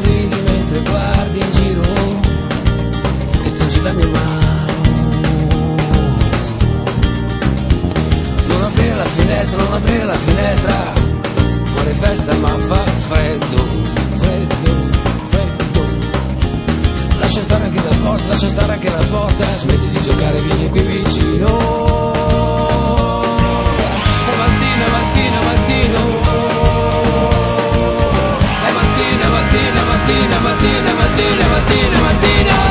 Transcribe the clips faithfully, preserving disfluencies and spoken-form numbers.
ridi mentre guardi in giro e stringi la mia mano. Non aprire la finestra, non aprire la finestra, fuori festa ma fa freddo, freddo, freddo. Lascia stare anche la porta, lascia stare anche la porta, smetti di giocare, vieni qui vicino. Mattino, mattino, mattino, è mattina, mattina, mattina, mattina, mattina, mattina, mattina.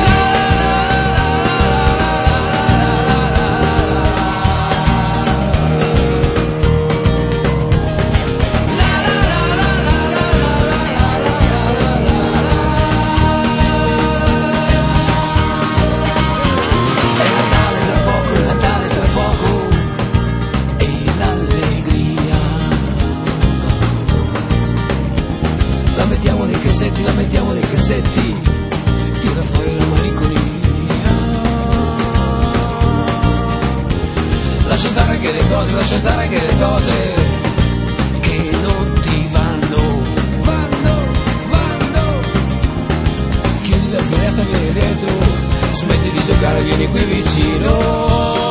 La mettiamo nei cassetti, tira fuori la malinconia. Lascia stare anche le cose, lascia stare anche le cose che non ti vanno, vanno, vanno. Chiudi la finestra, vieni dentro, smetti di giocare, vieni qui vicino.